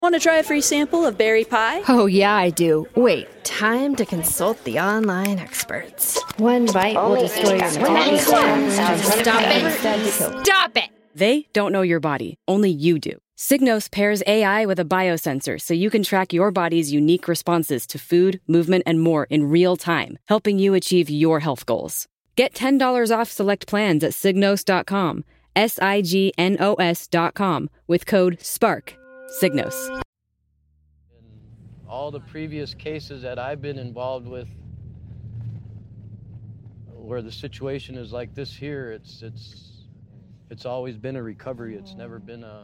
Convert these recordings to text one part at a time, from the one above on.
Want to try a free sample of berry pie? Oh, yeah, I do. Wait, time to consult the online experts. One bite will destroy your Stop it! Stop it! They don't know your body. Only you do. Signos pairs AI with a biosensor so you can track your body's unique responses to food, movement, and more in real time, helping you achieve your health goals. Get $10 off select plans at Signos.com, SIGNOS.com, with code SPARK. Signos. In all the previous cases that I've been involved with, where the situation is like this here, it's always been a recovery. It's never been a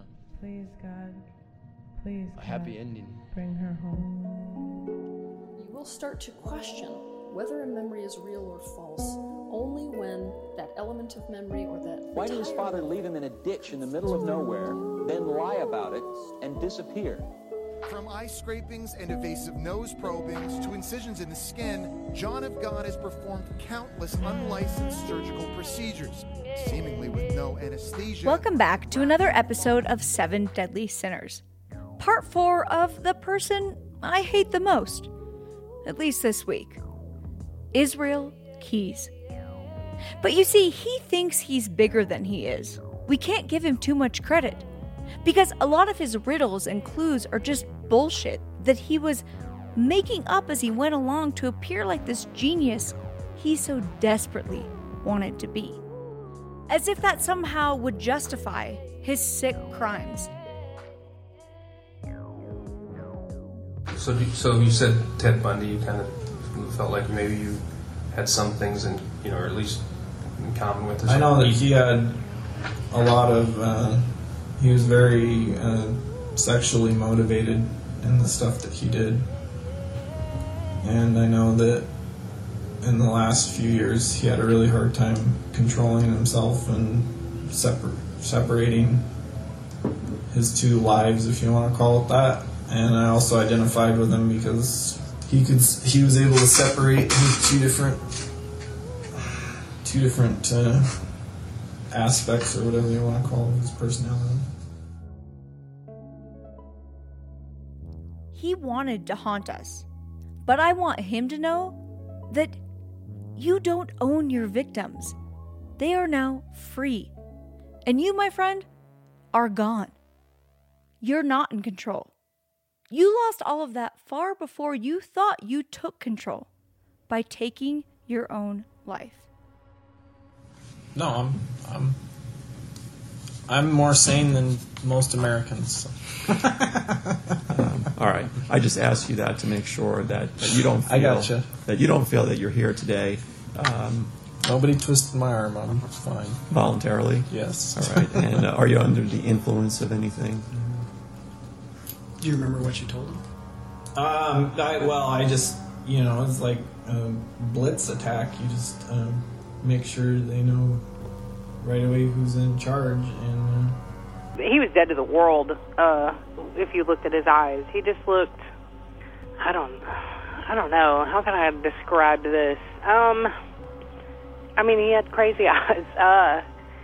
happy ending. Bring her home. You will start to question whether a memory is real or false only when that element of memory or that... Why did his father leave him in a ditch in the middle of nowhere, then lie about it, and disappear? From eye scrapings and evasive nose probings to incisions in the skin, John of God has performed countless unlicensed surgical procedures, seemingly with no anesthesia. Welcome back to another episode of 7 Deadly Sinners. Part 4 of the person I hate the most, at least this week. Israel Keyes. But you see, he thinks he's bigger than he is. We can't give him too much credit, because a lot of his riddles and clues are just bullshit that he was making up as he went along to appear like this genius he so desperately wanted to be. As if that somehow would justify his sick crimes. So you said Ted Bundy, you kind of felt like maybe you had some things or at least in common with. I know that he had a lot of, he was very sexually motivated in the stuff that he did. And I know that in the last few years he had a really hard time controlling himself and separating his two lives, if you want to call it that. And I also identified with him because he was able to separate his two different aspects, or whatever you want to call his personality. He wanted to haunt us, but I want him to know that you don't own your victims. They are now free. And you, my friend, are gone. You're not in control. You lost all of that far before you thought you took control by taking your own life. No, I'm more sane than most Americans. All right, I just asked you that to make sure that you don't feel I gotcha. That you don't feel that you're here today. Nobody twisted my arm. I'm fine. Voluntarily? Yes. All right. And are you under the influence of anything? Do you remember what you told him? I just, it's like a blitz attack. You just make sure they know right away who's in charge. And he was dead to the world. If you looked at his eyes, he just looked. I don't know. How can I describe this? He had crazy eyes.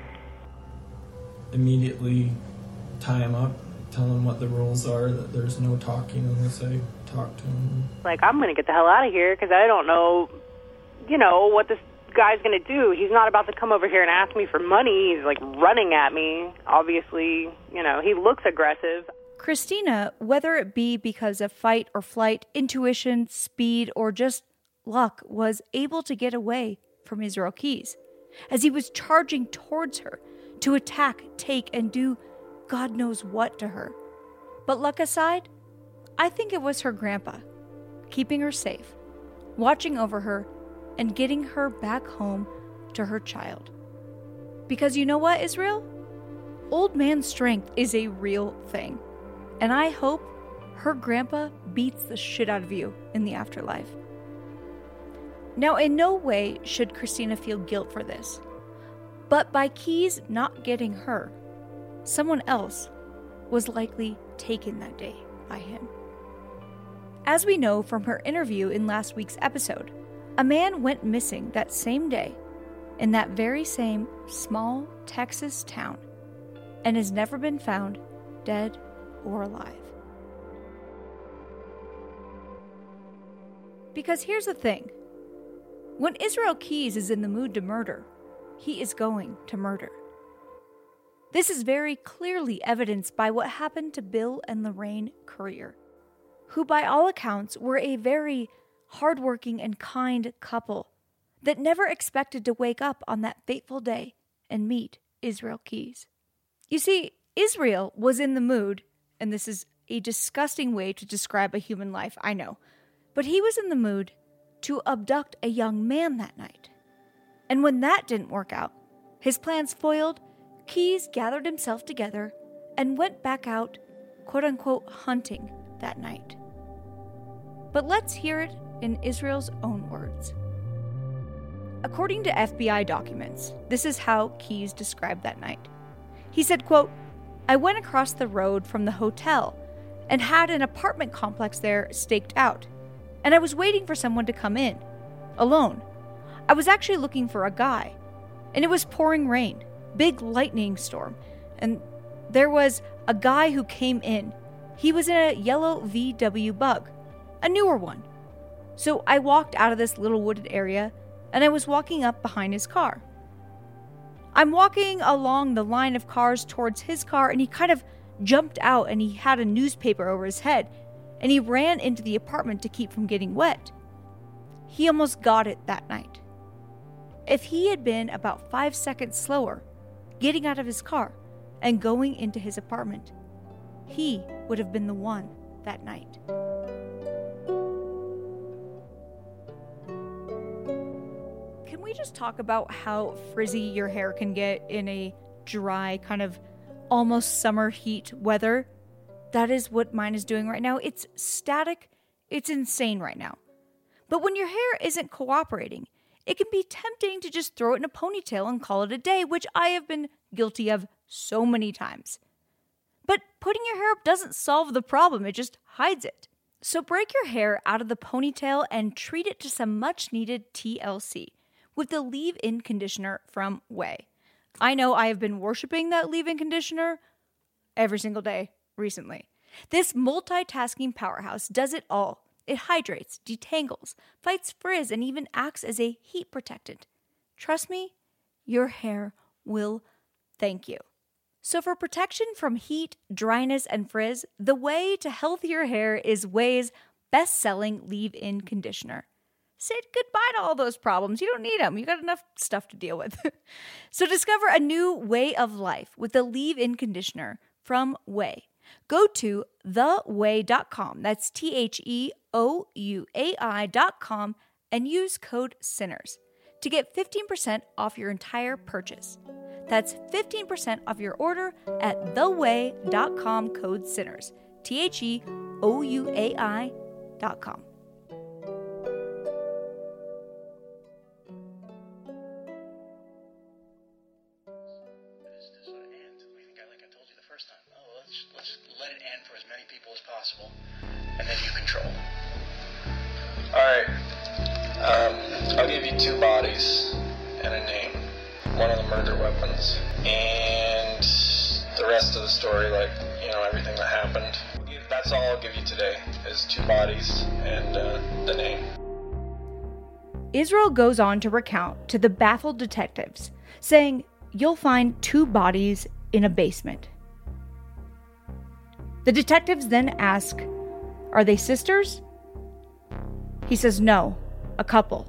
Immediately tie him up. Tell him what the rules are, that there's no talking unless I talk to him. I'm going to get the hell out of here because I don't know, what this guy's going to do. He's not about to come over here and ask me for money. He's, running at me. Obviously, he looks aggressive. Christina, whether it be because of fight or flight, intuition, speed, or just luck, was able to get away from Israel Keyes as he was charging towards her to attack, take, and do God knows what to her. But luck aside, I think it was her grandpa, keeping her safe, watching over her, and getting her back home to her child. Because you know what, Israel? Old man strength is a real thing. And I hope her grandpa beats the shit out of you in the afterlife. Now, in no way should Christina feel guilt for this. But by Keyes not getting her, someone else was likely taken that day by him. As we know from her interview in last week's episode, a man went missing that same day in that very same small Texas town and has never been found, dead or alive. Because here's the thing. When Israel Keyes is in the mood to murder, he is going to murder. This is very clearly evidenced by what happened to Bill and Lorraine Currier, who by all accounts were a very hardworking and kind couple that never expected to wake up on that fateful day and meet Israel Keyes. You see, Israel was in the mood, and this is a disgusting way to describe a human life, I know, but he was in the mood to abduct a young man that night. And when that didn't work out, his plans foiled, Keyes gathered himself together and went back out, quote-unquote, hunting that night. But let's hear it in Israel's own words. According to FBI documents, this is how Keyes described that night. He said, quote, "I went across the road from the hotel and had an apartment complex there staked out, and I was waiting for someone to come in, alone. I was actually looking for a guy, and it was pouring rain, big lightning storm, and there was a guy who came in. He was in a yellow VW Bug, a newer one. So I walked out of this little wooded area, and I was walking up behind his car. I'm walking along the line of cars towards his car, and he kind of jumped out, and he had a newspaper over his head, and he ran into the apartment to keep from getting wet. He almost got it that night. If he had been about 5 seconds slower, getting out of his car and going into his apartment, he would have been the one that night." Can we just talk about how frizzy your hair can get in a dry, kind of almost summer heat weather? That is what mine is doing right now. It's static. It's insane right now. But when your hair isn't cooperating, it can be tempting to just throw it in a ponytail and call it a day, which I have been guilty of so many times. But putting your hair up doesn't solve the problem, it just hides it. So break your hair out of the ponytail and treat it to some much-needed TLC with the leave-in conditioner from Way. I know I have been worshiping that leave-in conditioner every single day recently. This multitasking powerhouse does it all. It hydrates, detangles, fights frizz, and even acts as a heat protectant. Trust me, your hair will thank you. So for protection from heat, dryness, and frizz, the way to healthier hair is Way's best-selling leave-in conditioner. Say goodbye to all those problems. You don't need them. You got enough stuff to deal with. So discover a new way of life with the leave-in conditioner from Way. Go to theway.com, that's THEOUAI.com, and use code SINNERS to get 15% off your entire purchase. That's 15% off your order at theway.com, code SINNERS, THEOUAI.com. Let's let it end for as many people as possible, and then you control. Alright, I'll give you 2 bodies and a name, one of the murder weapons, and the rest of the story, like, everything that happened. That's all I'll give you today, is 2 bodies and the name. Israel goes on to recount to the baffled detectives, saying, "You'll find 2 bodies in a basement." The detectives then ask, "Are they sisters?" He says, "No, a couple."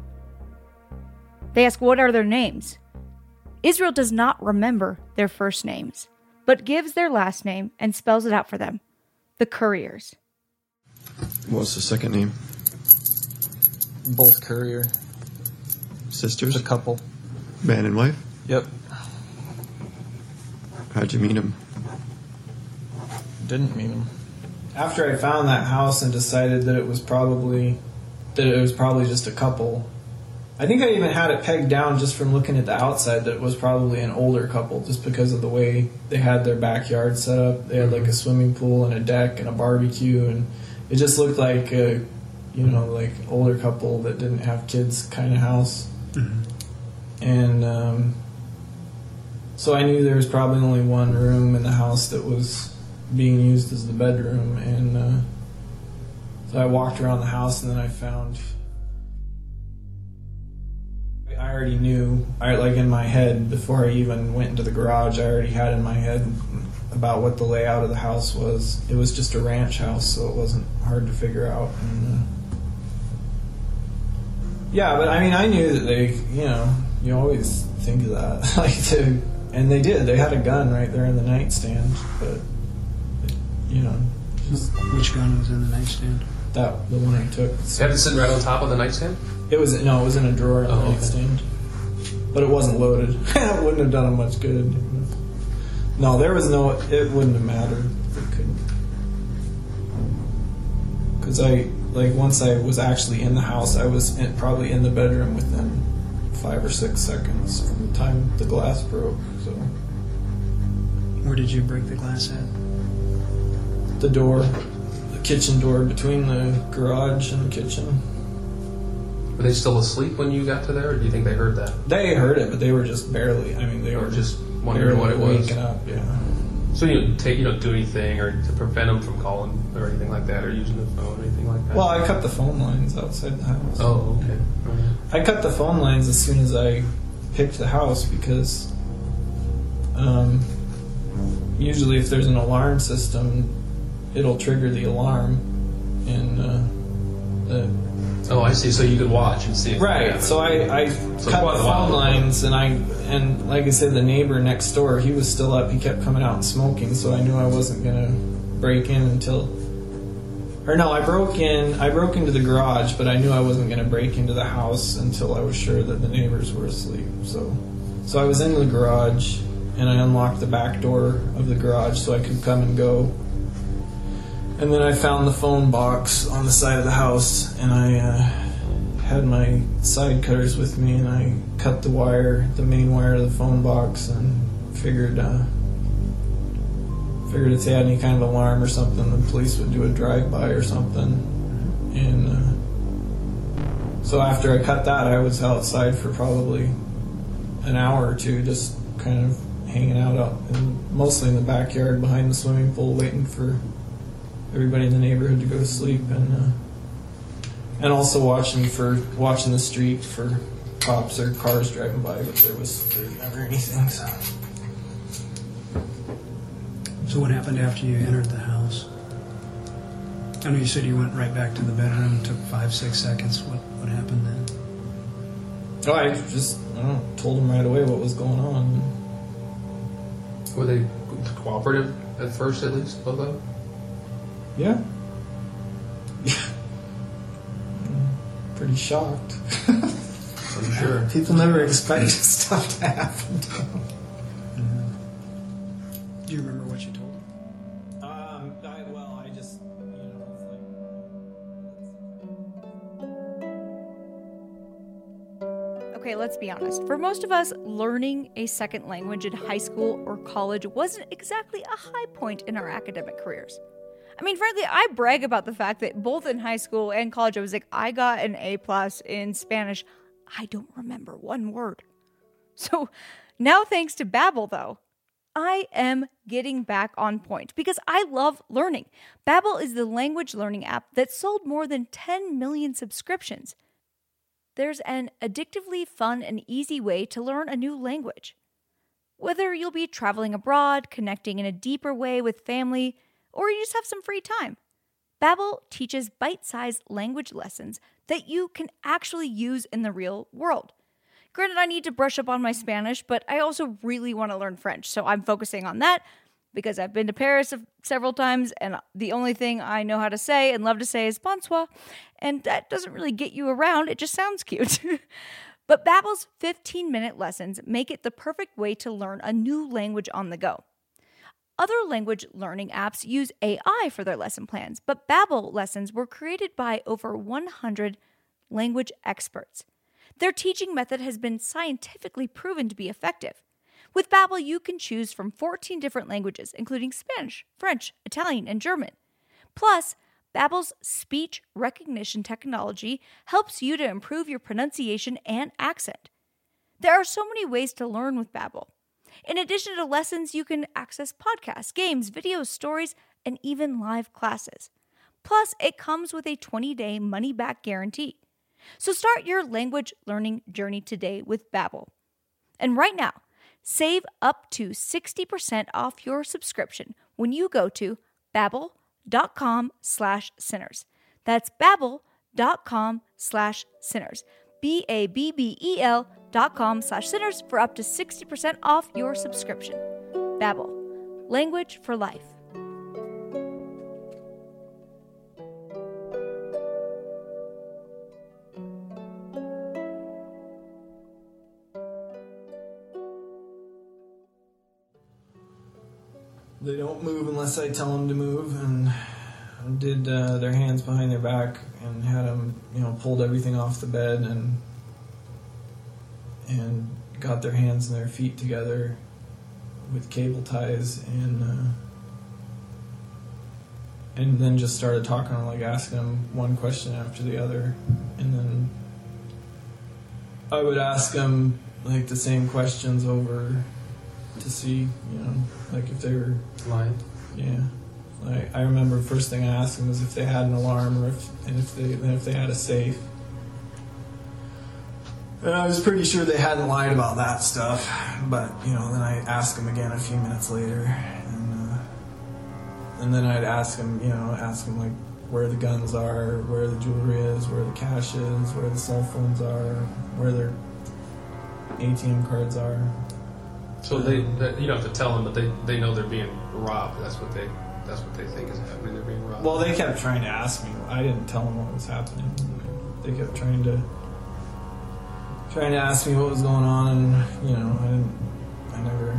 They ask, "What are their names?" Israel does not remember their first names, but gives their last name and spells it out for them: the Curriers. What's the second name? Both Currier. Sisters? A couple. Man and wife? Yep. How'd you meet him? Didn't meet him. After I found that house and decided that it was probably just a couple, I think I even had it pegged down just from looking at the outside that it was probably an older couple, just because of the way they had their backyard set up. They had like a swimming pool and a deck and a barbecue, and it just looked like a, like older couple that didn't have kids kind of house. Mm-hmm. And so I knew there was probably only one room in the house that was being used as the bedroom, and So I walked around the house, and then I found... I already knew, in my head, before I even went into the garage, I already had in my head about what the layout of the house was. It was just a ranch house, so it wasn't hard to figure out. And, yeah, but I mean, I knew that they, you always think of that. And they did. They had a gun right there in the nightstand, but, just... Which gun was in the nightstand? The one I took. You had it sitting right on top of the nightstand? It was in a drawer in the nightstand. But it wasn't loaded. It wouldn't have done them much good. No, it wouldn't have mattered. It couldn't. Because once I was actually in the house, I was probably in the bedroom within 5 or 6 seconds from the time the glass broke. So. Where did you break the glass at? The door. The kitchen door between the garage and the kitchen. Were they still asleep when you got to there, or do you think they heard that? They heard it, but they were just barely. I mean, they were just wondering what it was. Waking up, yeah. So you don't do anything, or to prevent them from calling or anything like that, or using the phone or anything like that? Well, I cut the phone lines outside the house. Oh, okay. I cut the phone lines as soon as I picked the house because usually if there's an alarm system, it'll trigger the alarm and Oh, I see. So you could watch and see. Right. So I cut the phone lines, and like I said, the neighbor next door, he was still up. He kept coming out and smoking, so I knew I wasn't gonna break in until. Or no, I broke into the garage, but I knew I wasn't gonna break into the house until I was sure that the neighbors were asleep. So I was in the garage, and I unlocked the back door of the garage so I could come and go. And then I found the phone box on the side of the house, and I had my side cutters with me, and I cut the main wire of the phone box, and figured if they had any kind of alarm or something, the police would do a drive-by or something. And so after I cut that, I was outside for probably an hour or two, just kind of hanging out mostly in the backyard behind the swimming pool, waiting for everybody in the neighborhood to go to sleep, and also watching the street for cops or cars driving by, but there was never anything. So what happened after you entered the house? I know you said you went right back to the bedroom, took 5-6 seconds. What happened then? Oh, I told them right away what was going on. Were they cooperative at first, at least, both of them? Yeah. Pretty shocked. I'm sure. People never expect stuff to happen to them. Do you remember what you told them? Okay, let's be honest. For most of us, learning a second language in high school or college wasn't exactly a high point in our academic careers. I mean, frankly, I brag about the fact that both in high school and college, I got an A+ in Spanish. I don't remember one word. So now, thanks to Babbel, though, I am getting back on point because I love learning. Babbel is the language learning app that sold more than 10 million subscriptions. There's an addictively fun and easy way to learn a new language. Whether you'll be traveling abroad, connecting in a deeper way with family, or you just have some free time, Babbel teaches bite-sized language lessons that you can actually use in the real world. Granted, I need to brush up on my Spanish, but I also really want to learn French, so I'm focusing on that because I've been to Paris several times, and the only thing I know how to say and love to say is bonsoir, and that doesn't really get you around, it just sounds cute. But Babbel's 15-minute lessons make it the perfect way to learn a new language on the go. Other language learning apps use AI for their lesson plans, but Babbel lessons were created by over 100 language experts. Their teaching method has been scientifically proven to be effective. With Babbel, you can choose from 14 different languages, including Spanish, French, Italian, and German. Plus, Babbel's speech recognition technology helps you to improve your pronunciation and accent. There are so many ways to learn with Babbel. In addition to lessons, you can access podcasts, games, videos, stories, and even live classes. Plus, it comes with a 20-day money-back guarantee. So start your language learning journey today with Babbel. And right now, save up to 60% off your subscription when you go to babbel.com/sinners. That's babbel.com/sinners. BABBEL.com/sinners for up to 60% off your subscription. Babbel, language for life. They don't move unless I tell them to move, and did their hands behind their back and had them, pulled everything off the bed and got their hands and their feet together with cable ties and then just started talking, like asking them one question after the other, and then I would ask them like the same questions over to see, like if they were lying. Yeah. I remember first thing I asked them was if they had an alarm or if they had a safe. And I was pretty sure they hadn't lied about that stuff, but then I asked them again a few minutes later, and then I'd ask them like where the guns are, where the jewelry is, where the cash is, where the cell phones are, where their ATM cards are. So they you don't have to tell them, but they know they're being robbed. That's what they think is happening. They're being robbed. Well, they kept trying to ask me. I didn't tell them what was happening. They kept trying to ask me what was going on, and I never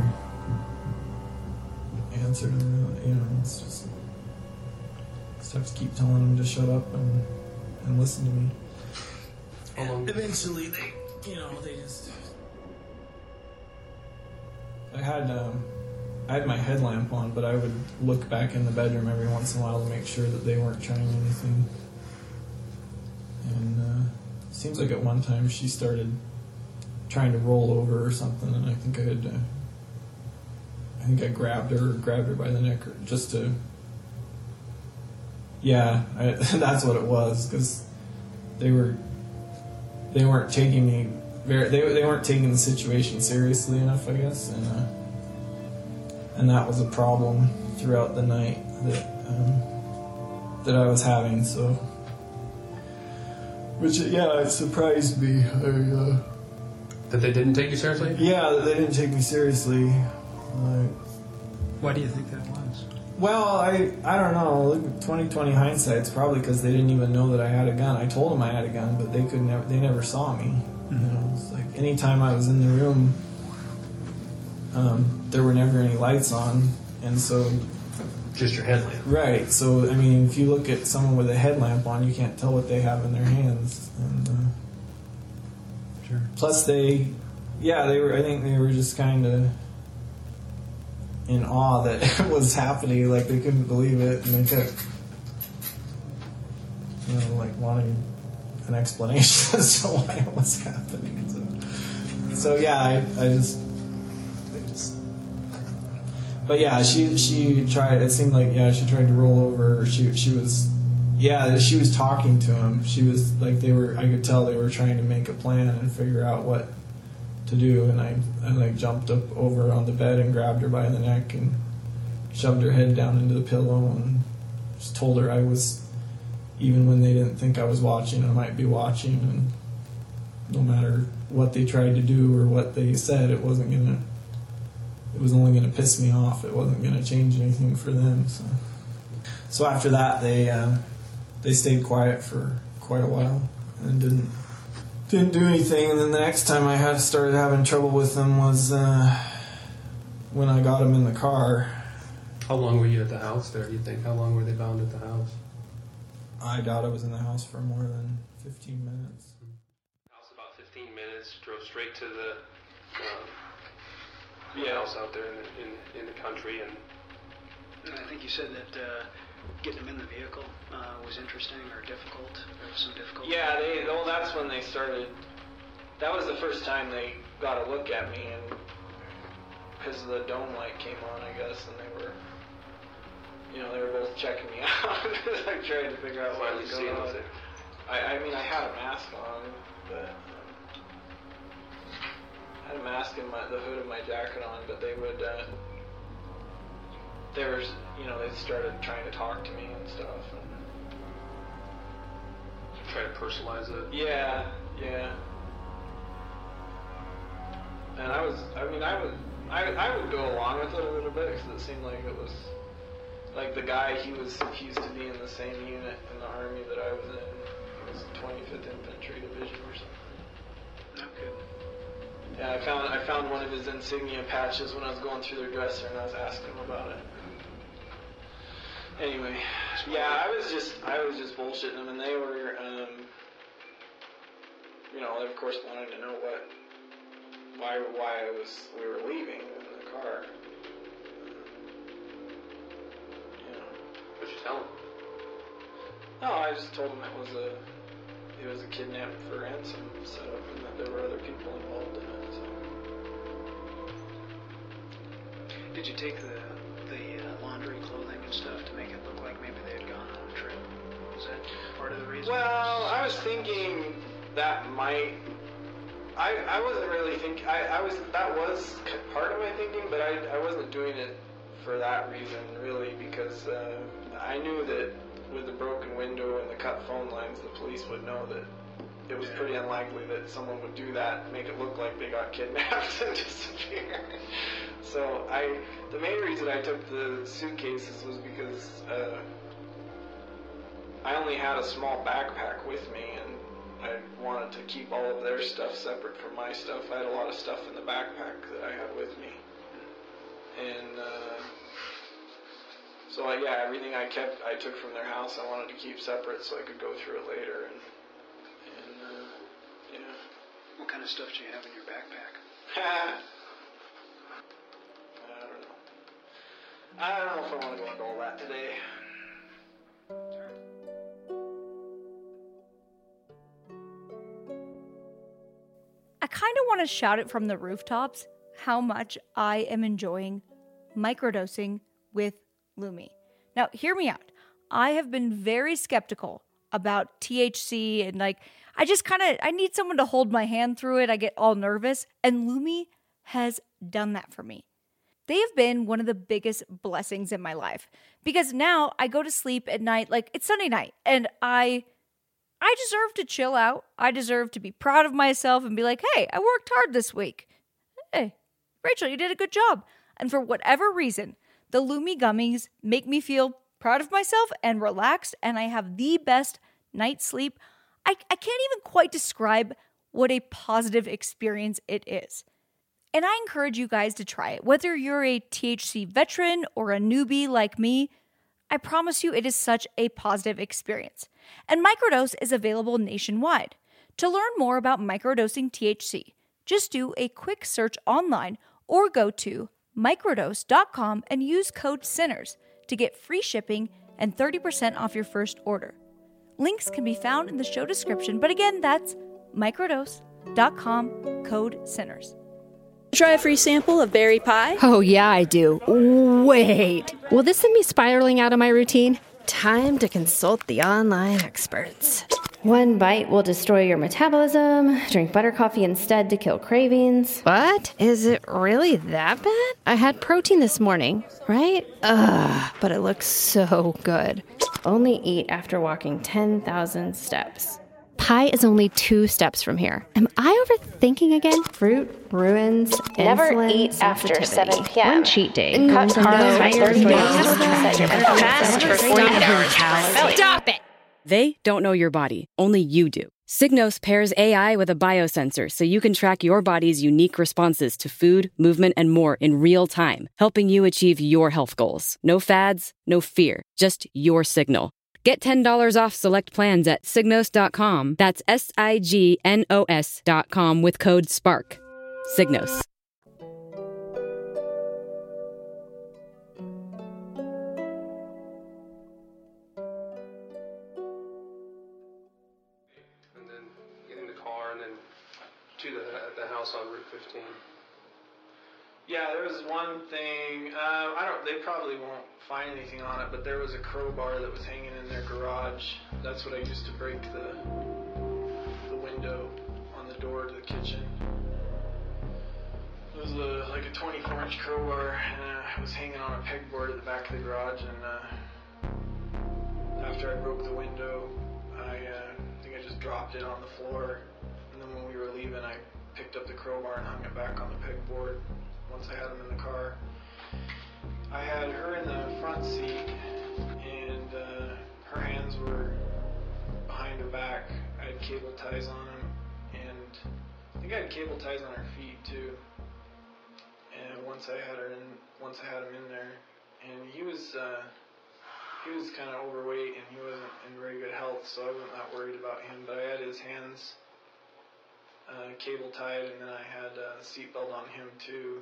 answered them. It's just have to keep telling them to shut up and listen to me. And eventually, they just. I had my headlamp on, but I would look back in the bedroom every once in a while to make sure that they weren't trying anything. And it seems like at one time she started trying to roll over or something, and I think I grabbed her by the neck, or just to. Yeah, that's what it was, because they weren't taking me. They weren't taking the situation seriously enough, I guess, and that was a problem throughout the night that I was having. So, it surprised me. That they didn't take you seriously? Yeah, that they didn't take me seriously. Why do you think that was? Well, I don't know. Look, 20/20 hindsight. It's probably because they didn't even know that I had a gun. I told them I had a gun, but they never saw me. It's like anytime I was in the room, there were never any lights on, and so just your headlamp. Right. So if you look at someone with a headlamp on, you can't tell what they have in their hands. And sure. Plus, I think they were just kind of in awe that it was happening. Like they couldn't believe it, and they kept, wanting an explanation as to why it was happening. So I just. But yeah, she tried. It seemed like she tried to roll over. She was talking to him. She was like I could tell they were trying to make a plan and figure out what to do. And I jumped up over on the bed and grabbed her by the neck and shoved her head down into the pillow and just told her I was. Even when they didn't think I was watching, I might be watching, and no matter what they tried to do or what they said, it was only gonna piss me off. It wasn't gonna change anything for them. So after that, they stayed quiet for quite a while and didn't do anything. And then the next time I started having trouble with them was when I got them in the car. How long were you at the house there, do you think? How long were they bound at the house? I doubt I was in the house for more than 15 minutes. House about 15 minutes, drove straight to the house out there in the country. And I think you said that getting them in the vehicle was interesting or difficult. There was some difficulty. Yeah, that's when they started. That was the first time they got a look at me, and because the dome light came on, I guess, and they were you know, they were both checking me out. I tried to figure out what was going on. I mean, I had a mask on, but I had a mask and the hood of my jacket on, but they would, they started trying to talk to me and stuff. And try to personalize it. Yeah. And I would go along with it a little bit because it seemed like it was, like the guy, he used to be in the same unit in the Army that I was in. It was 25th Infantry Division or something. Okay. Yeah, I found one of his insignia patches when I was going through their dresser and I was asking him about it. Anyway, yeah, I was just bullshitting them, and they were, they of course wanted to know why we were leaving in the car. What'd you tell them? No, I just told them it was a kidnap for ransom setup, and that there were other people involved in it. So. Did you take the laundry, clothing, and stuff to make it look like maybe they had gone on a trip? Was that part of the reason? Well, I was thinking that might. I wasn't really thinking. That was part of my thinking, but I wasn't doing it for that reason really, because I knew that with the broken window and the cut phone lines, the police would know that it was pretty unlikely that someone would do that, make it look like they got kidnapped and disappear. So the main reason I took the suitcases was because I only had a small backpack with me, and I wanted to keep all of their stuff separate from my stuff. I had a lot of stuff in the backpack that I had with me. And so everything I took from their house, I wanted to keep separate so I could go through it later. And What kind of stuff do you have in your backpack? I don't know if I want to go into all that today. I kind of want to shout it from the rooftops how much I am enjoying microdosing with Lumi. Now, hear me out. I have been very skeptical about THC and I need someone to hold my hand through it. I get all nervous, and Lumi has done that for me. They have been one of the biggest blessings in my life because now I go to sleep at night, like it's Sunday night, and I deserve to chill out. I deserve to be proud of myself and be like, hey, I worked hard this week. Hey, Rachel, you did a good job. And for whatever reason, the Lumi gummies make me feel proud of myself and relaxed, and I have the best night's sleep. I can't even quite describe what a positive experience it is. And I encourage you guys to try it. Whether you're a THC veteran or a newbie like me, I promise you it is such a positive experience. And Microdose is available nationwide. To learn more about microdosing THC, just do a quick search online or go to microdose.com and use code SINNERS to get free shipping and 30% off your first order. Links can be found in the show description, but again, that's microdose.com, code SINNERS. Try a free sample of berry pie? Oh, yeah, I do. Wait. Will this send me spiraling out of my routine? Time to consult the online experts. One bite will destroy your metabolism. Drink butter coffee instead to kill cravings. What? Is it really that bad? I had protein this morning, right? Ugh, but it looks so good. Only eat after walking 10,000 steps. Pie is only 2 steps from here. Am I overthinking again? Fruit ruins Never insulin eat after 7 p.m. One cheat day. Cut carbs for 30 days. Fast for 48 hours. Stop it! They don't know your body. Only you do. Signos pairs AI with a biosensor so you can track your body's unique responses to food, movement, and more in real time, helping you achieve your health goals. No fads, no fear, just your signal. Get $10 off select plans at Signos.com. That's SIGNOS.com with code SPARK. Signos. And then get in the car and then to the house on Route 15. Yeah, there was one thing. They probably won't find anything on it, but there was a crowbar that was hanging in their garage. That's what I used to break the window on the door to the kitchen. It was like a 24-inch crowbar, and it was hanging on a pegboard at the back of the garage. And after I broke the window, I think I just dropped it on the floor. And then when we were leaving, I picked up the crowbar and hung it back on the pegboard. Once I had him in the car, I had her in the front seat, and her hands were behind her back. I had cable ties on them, and I think I had cable ties on her feet too. And once I had him in there, and he was kind of overweight, and he wasn't in very good health, so I wasn't that worried about him. But I had his hands cable tied, and then I had a seatbelt on him too.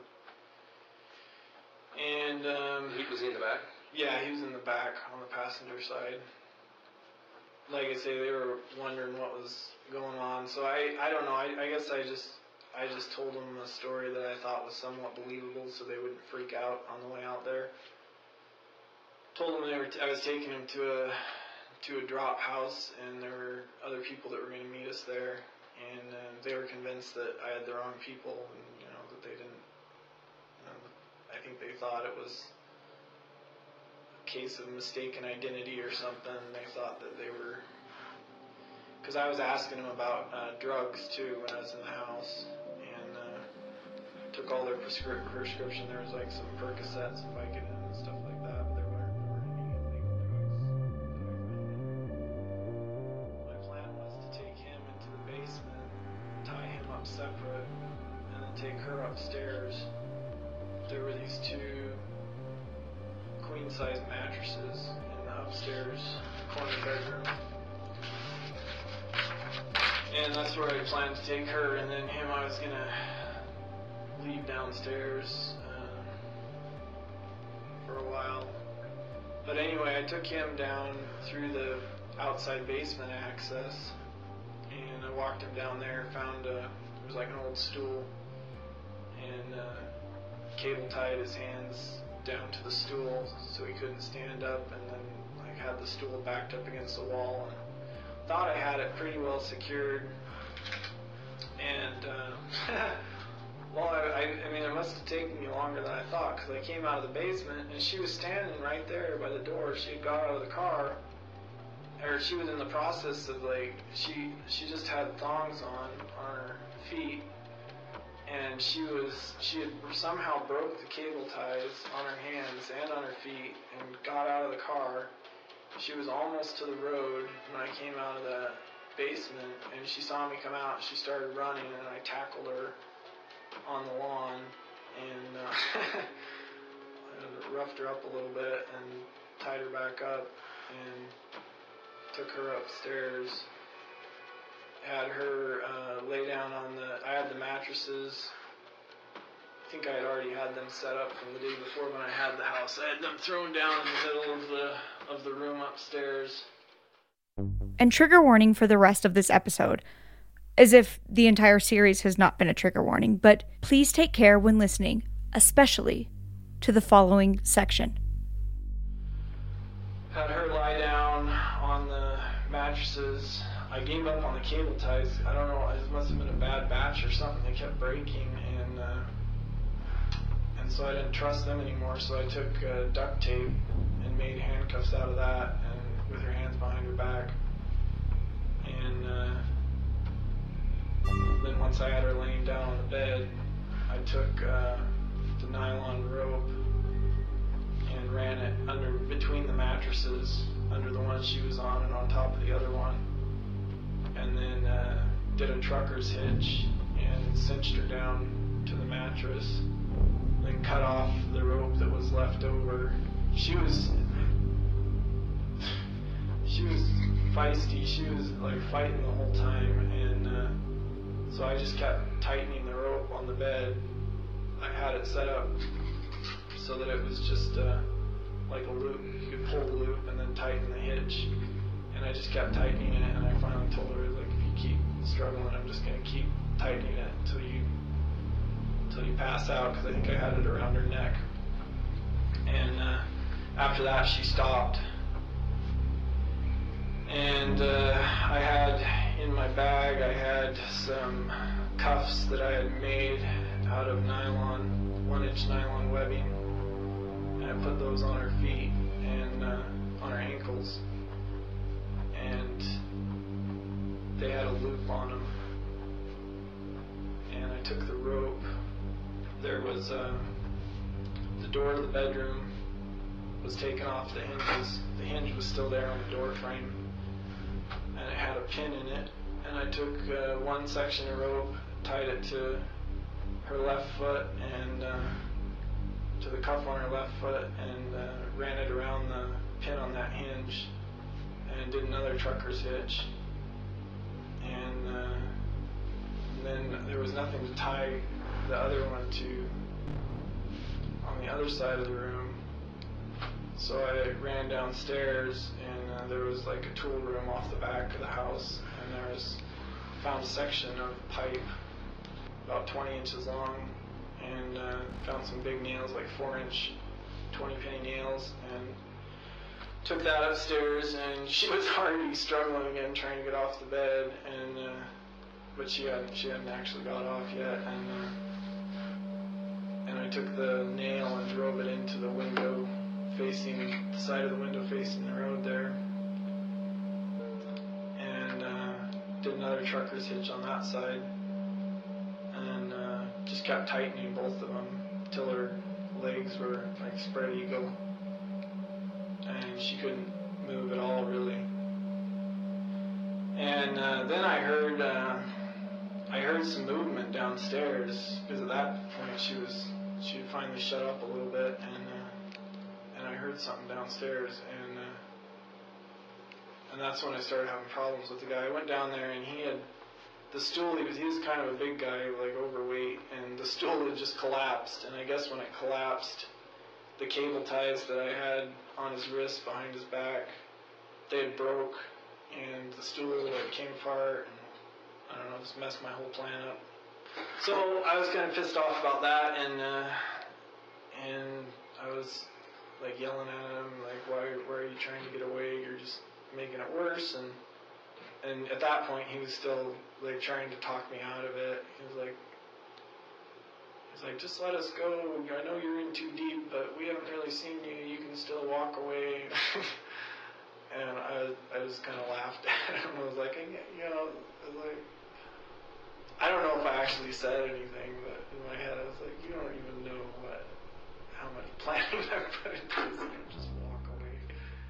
And was he in the back? Yeah, he was in the back on the passenger side. Like I say, they were wondering what was going on. So I don't know. I guess I just told them a story that I thought was somewhat believable, so they wouldn't freak out on the way out there. Told them I was taking them to a drop house, and there were other people that were going to meet us there, and they were convinced that I had the wrong people, and that they didn't. I think they thought it was a case of mistaken identity or something. They thought that they were, because I was asking them about drugs too when I was in the house, and took all their prescription. There was like some Percocets and Vicodin and stuff like that, but there weren't any illegal drugs. My plan was to take him into the basement, tie him up separate, and then take her upstairs. There were these 2 queen-size mattresses in the upstairs corner bedroom. And that's where I planned to take her, and then him I was going to leave downstairs for a while. But anyway, I took him down through the outside basement access, and I walked him down there, found there was like an old stool, and cable tied his hands down to the stool so he couldn't stand up, and then I had the stool backed up against the wall, and thought I had it pretty well secured. And well, I mean, it must have taken me longer than I thought, because I came out of the basement and she was standing right there by the door. She had got out of the car, or she was in the process of she just had thongs on her feet. And she had somehow broke the cable ties on her hands and on her feet and got out of the car. She was almost to the road when I came out of the basement, and she saw me come out. She started running, and I tackled her on the lawn and roughed her up a little bit and tied her back up and took her upstairs. Had her lay down I had the mattresses. I think I had already had them set up from the day before when I had the house. I had them thrown down in the middle of the room upstairs. And trigger warning for the rest of this episode, as if the entire series has not been a trigger warning, but please take care when listening, especially to the following section. Had her lie down on the mattresses. I gave up on the cable ties. I don't know, it must have been a bad batch or something. They kept breaking, and so I didn't trust them anymore. So I took duct tape and made handcuffs out of that, and with her hands behind her back. And then once I had her laying down on the bed, I took the nylon rope and ran it between the mattresses, under the one she was on and on top of the other one. And then did a trucker's hitch and cinched her down to the mattress, then cut off the rope that was left over. She was feisty. She was like fighting the whole time, and so I just kept tightening the rope on the bed. I had it set up so that it was just like a loop. You could pull the loop and then tighten the hitch. And I just kept tightening it, and I finally told her, like, if you keep struggling, I'm just going to keep tightening it until until he passed out, because I think I had it around her neck. And after that, she stopped. And I had in my bag, I had some cuffs that I had made out of nylon, 1-inch nylon webbing. And I put those on her feet and on her ankles. And they had a loop on them. And I took the rope. There was the door to the bedroom was taken off the hinges. The hinge was still there on the door frame, and it had a pin in it. And I took one section of rope, tied it to her left foot and to the cuff on her left foot, and ran it around the pin on that hinge, and did another trucker's hitch. And then there was nothing to tie the other one to on the other side of the room. So I ran downstairs, and there was like a tool room off the back of the house, and found a section of pipe about 20 inches long, and found some big nails, like 4-inch 20-penny nails, and took that upstairs. And she was already struggling again, trying to get off the bed, and but she hadn't actually got off yet. And I took the nail and drove it into the window facing the side of the window facing the road there, and did another trucker's hitch on that side, and just kept tightening both of them till her legs were like spread eagle, and she couldn't move at all really. And then I heard some movement downstairs, because at that point she had finally shut up a little bit, and I heard something downstairs, and that's when I started having problems with the guy. I went down there, and he had the stool. He was kind of a big guy, like overweight, and the stool had just collapsed. And I guess when it collapsed, the cable ties that I had on his wrist behind his back, they had broke, and the stool like came apart, and I don't know, just messed my whole plan up. So I was kind of pissed off about that, and I was like yelling at him, like, why are you trying to get away? You're just making it worse. And at that point, he was still like trying to talk me out of it. He was like, just let us go. I know you're in too deep, but we haven't really seen you. You can still walk away. And I just kind of laughed at him. I was like, I don't know if I actually said anything, but in my head I was like, you don't even know how much planning I put into this, and just walk away.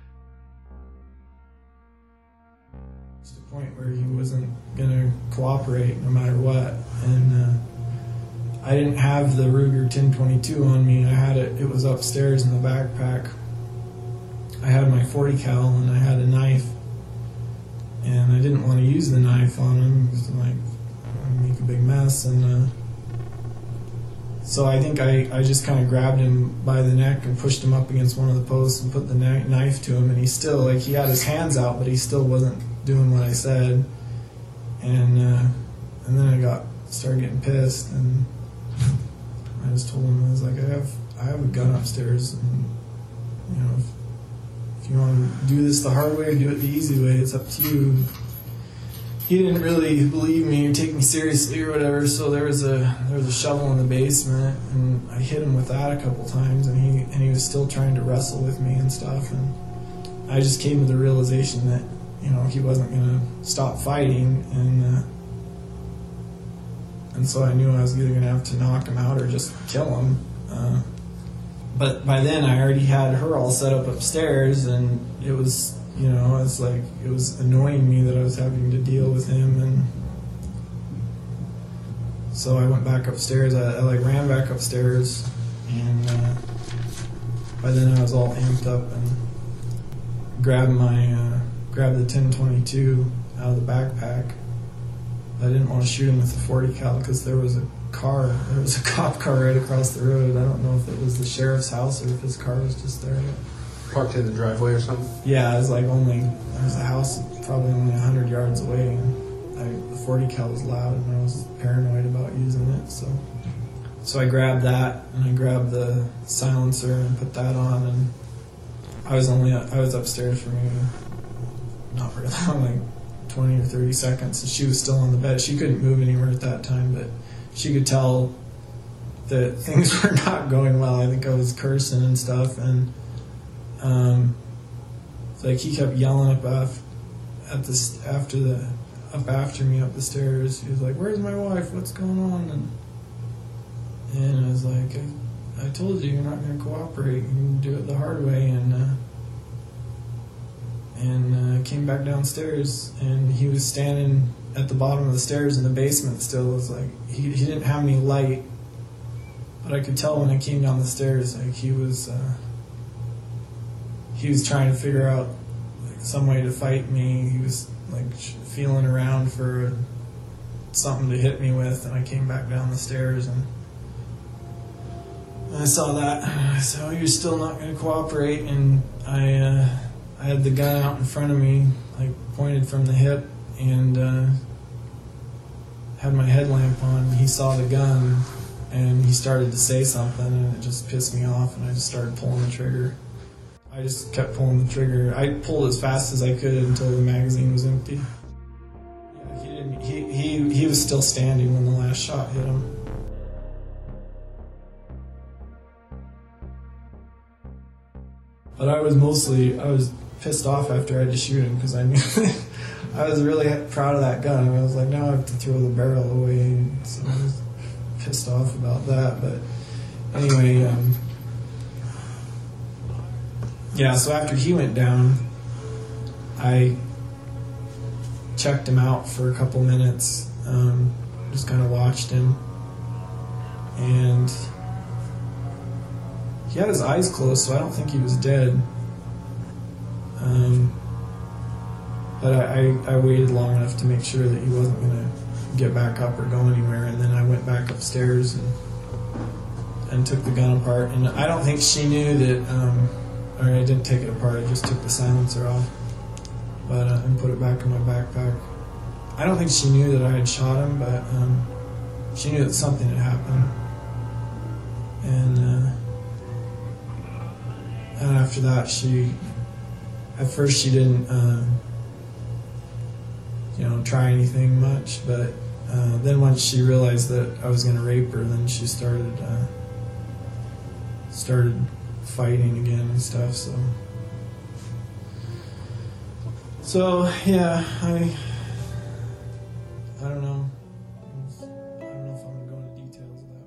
It's the point where he wasn't gonna cooperate no matter what, and I didn't have the Ruger 1022 on me. I had it was upstairs in the backpack. I had my 40 cal and I had a knife, and I didn't want to use the knife on him because like I'd make a big mess, and so I think I just kind of grabbed him by the neck and pushed him up against one of the posts and put the knife to him, and he still, like, he had his hands out, but he still wasn't doing what I said, and then I started getting pissed, and I just told him, I was like, I have a gun upstairs, and you know, if you want to do this the hard way or do it the easy way, it's up to you. He didn't really believe me or take me seriously or whatever, so there was a shovel in the basement, and I hit him with that a couple times, and he was still trying to wrestle with me and stuff, and I just came to the realization that, you know, he wasn't gonna stop fighting, and so I knew I was either gonna have to knock him out or just kill him. But by then I already had her all set up upstairs, and it was, you know, it's like, it was annoying me that I was having to deal with him, and so I went back upstairs. I like ran back upstairs, and by then I was all amped up and grabbed the 1022 out of the backpack. I didn't want to shoot him with the 40 cal because there was a cop car right across the road. I don't know if it was the sheriff's house or if his car was just there. Parked in the driveway or something? Yeah, it was like there's a house probably only 100 yards away, and the 40 cal was loud, and I was paranoid about using it, so So I grabbed that, and I grabbed the silencer and put that on, and I was upstairs for maybe not very long, like 20 or 30 seconds, and she was still on the bed. She couldn't move anywhere at that time, but she could tell that things were not going well. I think I was cursing and stuff, and like he kept yelling up after me up the stairs. He was like, "Where's my wife? What's going on?" And I was like, I told you you're not going to cooperate. You can do it the hard way. And came back downstairs, and he was standing at the bottom of the stairs in the basement still. It was like he didn't have any light, but I could tell when I came down the stairs, like he was trying to figure out like some way to fight me. He was like feeling around for something to hit me with, and I came back down the stairs, and I saw that. I said, "Oh, you're still not going to cooperate." And I had the gun out in front of me, like pointed from the hip, and had my headlamp on. He saw the gun, and he started to say something, and it just pissed me off, and I just started pulling the trigger. I just kept pulling the trigger. I pulled as fast as I could until the magazine was empty. Yeah, he was still standing when the last shot hit him. But I was pissed off after I had to shoot him, because I knew I was really proud of that gun. I was like, now I have to throw the barrel away. So I was pissed off about that. But anyway, yeah, so after he went down, I checked him out for a couple minutes, just kind of watched him. And he had his eyes closed, so I don't think he was dead. But I waited long enough to make sure that he wasn't going to get back up or go anywhere, and then I went back upstairs and took the gun apart. And I don't think she knew that, or I didn't take it apart, I just took the silencer off, but and put it back in my backpack. I don't think she knew that I had shot him, but she knew that something had happened. And after that, at first she didn't, try anything much, but then once she realized that I was going to rape her, then she started fighting again and stuff. So yeah, I don't know. I don't know if I'm going to go into details of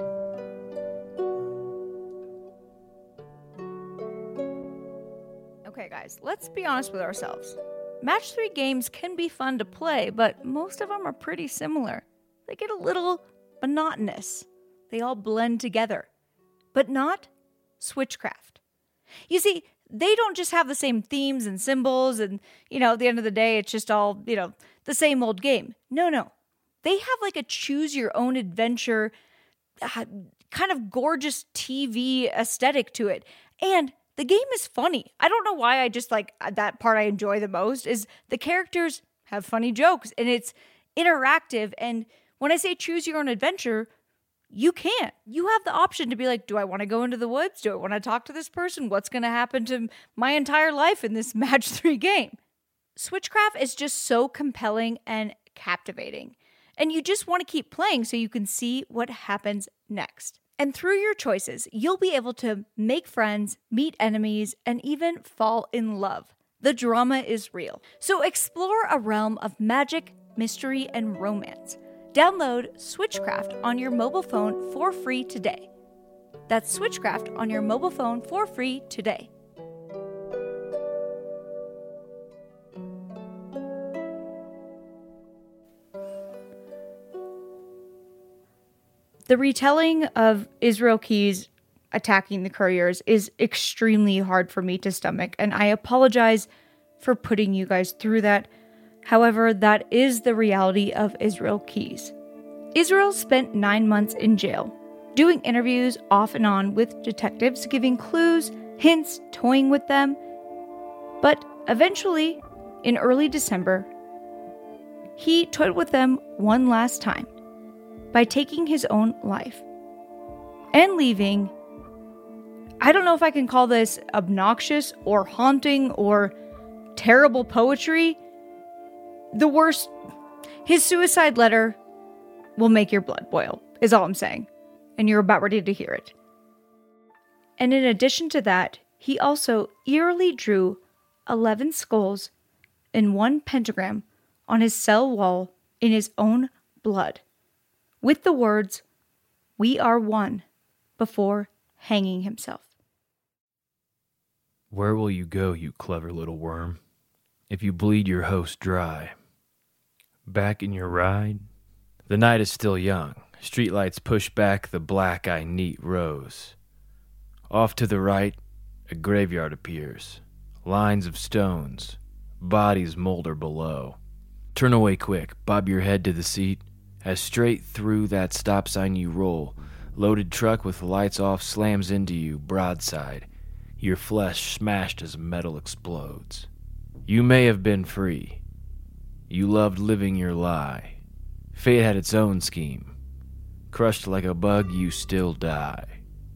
that part. Okay, guys, let's be honest with ourselves. Match 3 games can be fun to play, but most of them are pretty similar. They get a little monotonous. They all blend together. But not Switchcraft. You see, they don't just have the same themes and symbols and, at the end of the day, it's just all, the same old game. No. They have like a choose-your-own-adventure, kind of gorgeous TV aesthetic to it. And the game is funny. I don't know why I just that part I enjoy the most is the characters have funny jokes and it's interactive. And when I say choose your own adventure, you can't. You have the option to be like, do I want to go into the woods? Do I want to talk to this person? What's going to happen to my entire life in this Match 3 game? Switchcraft is just so compelling and captivating. And you just want to keep playing so you can see what happens next. And through your choices, you'll be able to make friends, meet enemies, and even fall in love. The drama is real. So explore a realm of magic, mystery, and romance. Download Switchcraft on your mobile phone for free today. That's Switchcraft on your mobile phone for free today. The retelling of Israel Keyes attacking the couriers is extremely hard for me to stomach, and I apologize for putting you guys through that. However, that is the reality of Israel Keyes. Israel spent 9 months in jail, doing interviews off and on with detectives, giving clues, hints, toying with them. But eventually, in early December, he toyed with them one last time by taking his own life. and leaving. I don't know if I can call this obnoxious or haunting or terrible poetry. The worst, his suicide letter will make your blood boil, is all I'm saying. And you're about ready to hear it. And in addition to that, he also eerily drew 11 skulls and 1 pentagram on his cell wall in his own blood, with the words, "We are one," before hanging himself. Where will you go, you clever little worm, if you bleed your host dry? Back in your ride? The night is still young. Streetlights push back the black eye neat rose. Off to the right, a graveyard appears. Lines of stones. Bodies molder below. Turn away quick, bob your head to the seat, as straight through that stop sign you roll. Loaded truck with lights off slams into you, broadside. Your flesh smashed as metal explodes. You may have been free. You loved living your lie. Fate had its own scheme. Crushed like a bug, you still die.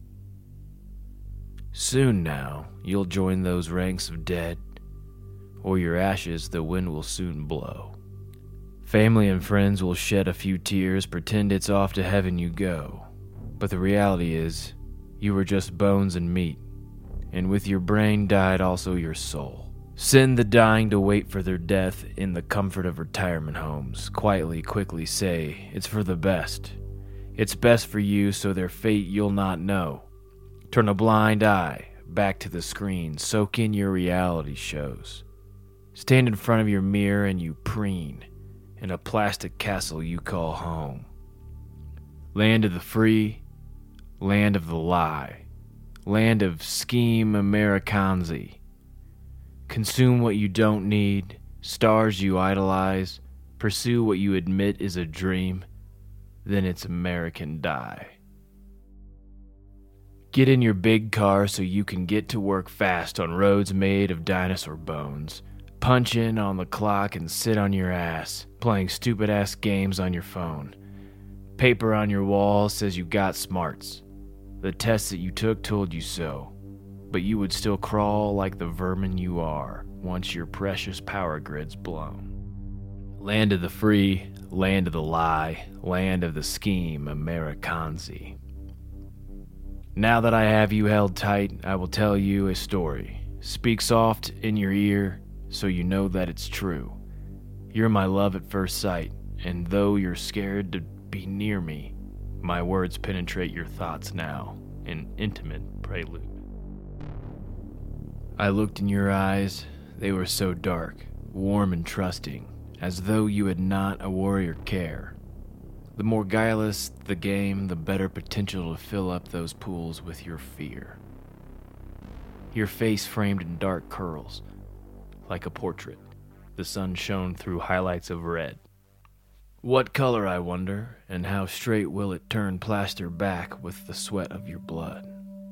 Soon now, you'll join those ranks of dead, or your ashes the wind will soon blow. Family and friends will shed a few tears, pretend it's off to heaven you go. But the reality is, you were just bones and meat, and with your brain died also your soul. Send the dying to wait for their death in the comfort of retirement homes. Quietly, quickly say, it's for the best. It's best for you, so their fate you'll not know. Turn a blind eye back to the screen, soak in your reality shows. Stand in front of your mirror and you preen in a plastic castle you call home. Land of the free, land of the lie, land of scheme Americanzi. Consume what you don't need, stars you idolize, pursue what you admit is a dream, then it's American die. Get in your big car so you can get to work fast on roads made of dinosaur bones. Punch in on the clock and sit on your ass, playing stupid-ass games on your phone. Paper on your wall says you got smarts. The tests that you took told you so. But you would still crawl like the vermin you are once your precious power grid's blown. Land of the free, land of the lie, land of the scheme Americanzi. Now that I have you held tight, I will tell you a story. Speak soft in your ear so you know that it's true. You're my love at first sight, and though you're scared to be near me, my words penetrate your thoughts now, an intimate prelude. I looked in your eyes, they were so dark, warm and trusting, as though you had not a warrior care. The more guileless the game, the better potential to fill up those pools with your fear. Your face framed in dark curls, like a portrait. The sun shone through highlights of red. What color, I wonder, and how straight will it turn plaster back with the sweat of your blood?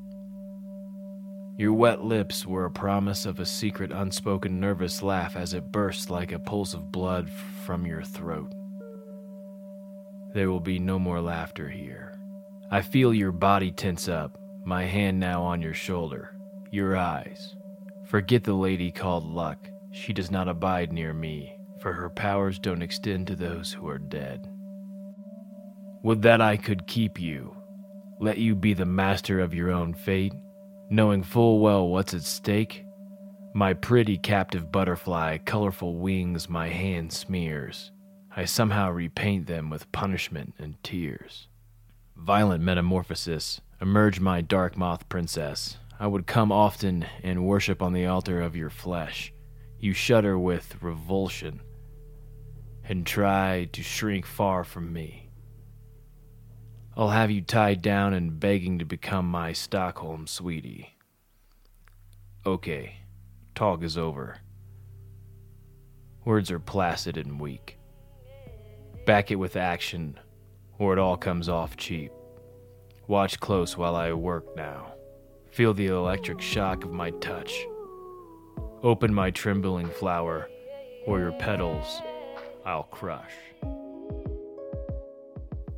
Your wet lips were a promise of a secret unspoken nervous laugh as it burst like a pulse of blood from your throat. There will be no more laughter here. I feel your body tense up, my hand now on your shoulder, your eyes. Forget the lady called Luck. She does not abide near me, for her powers don't extend to those who are dead. Would that I could keep you, let you be the master of your own fate, knowing full well what's at stake. My pretty captive butterfly, colorful wings my hand smears. I somehow repaint them with punishment and tears. Violent metamorphosis, emerge my dark moth princess. I would come often and worship on the altar of your flesh. You shudder with revulsion and try to shrink far from me. I'll have you tied down and begging to become my Stockholm sweetie. Okay, talk is over. Words are placid and weak. Back it with action, or it all comes off cheap. Watch close while I work now. Feel the electric shock of my touch. Open my trembling flower, or your petals I'll crush.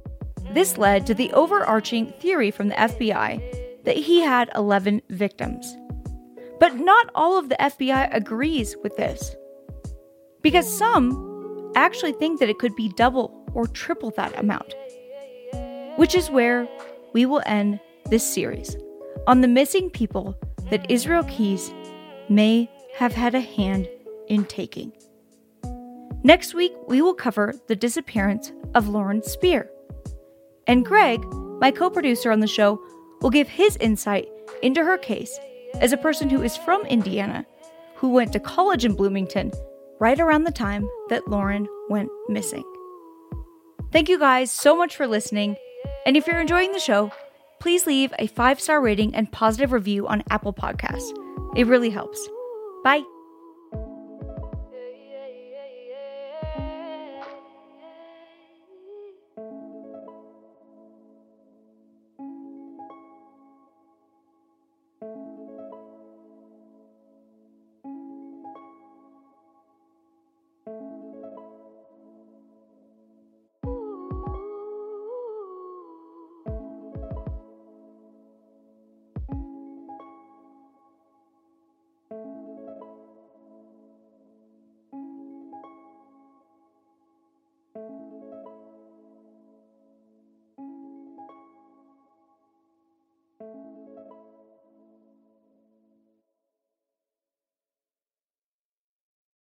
this led to the overarching theory from the FBI that he had 11 victims. But not all of the FBI agrees with this, because some actually think that it could be double or triple that amount. Which is where we will end this series on the missing people that Israel Keyes may have had a hand in taking. Next week, we will cover the disappearance of Lauren Spear. And Greg, my co-producer on the show, will give his insight into her case as a person who is from Indiana, who went to college in Bloomington right around the time that Lauren went missing. Thank you guys so much for listening. And if you're enjoying the show, please leave a 5-star rating and positive review on Apple Podcasts. It really helps. Bye.